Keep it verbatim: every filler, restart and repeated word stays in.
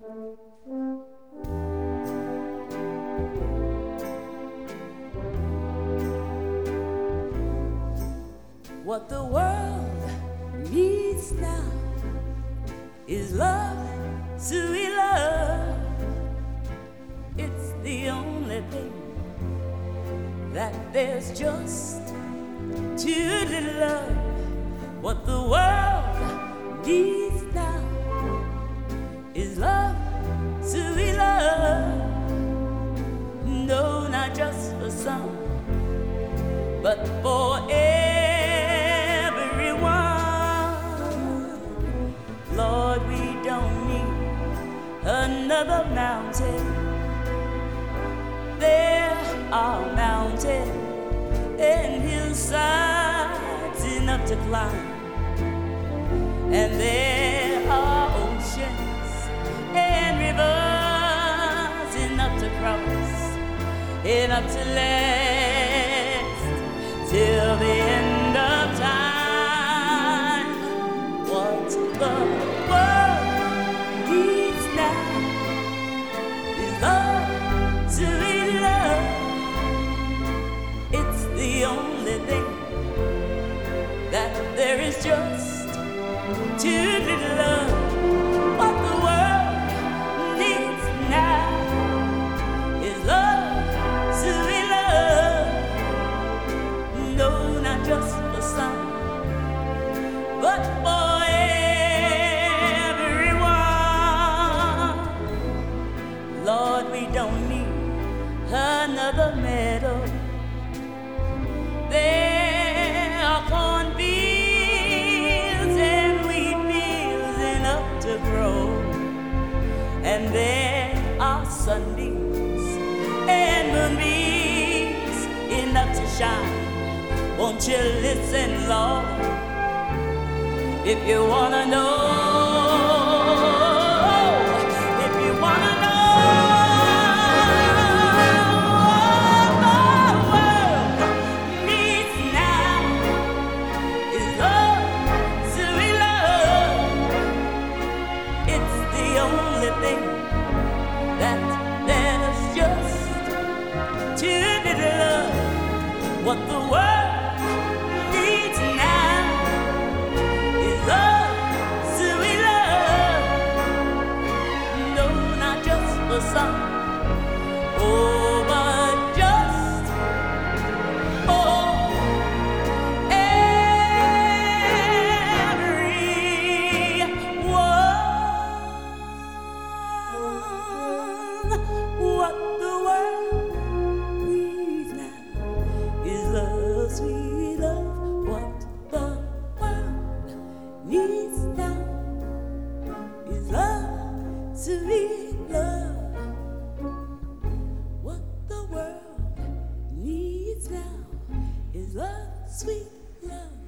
What the world needs now is love, sweet love. It's the only thing that there's just too little love. What the world needs now is love, sweet love. No, not just for some, but for everyone. Lord, we don't need another mountain. There are mountains and hillsides enough to climb, and there are oceans and rivers enough to cross, enough to last till the end of time. What the world needs now is love, sweet love. It's the only thing that there is just too little love. What the world needs now is love, sweet love. No, not just for some, but for everyone. Lord, we don't need another medal. There are cornfields and wheat fields enough to grow, and there are sunbeams and moonbeams enough to shine. Won't you listen, Lord, if you wanna know? If you wanna know. What the world needs now is love, sweet love. No, not just for some, oh, but just for everyone. What the world needs now is love, sweet love. What the world needs now is love, sweet love. What the world needs now is love, sweet love.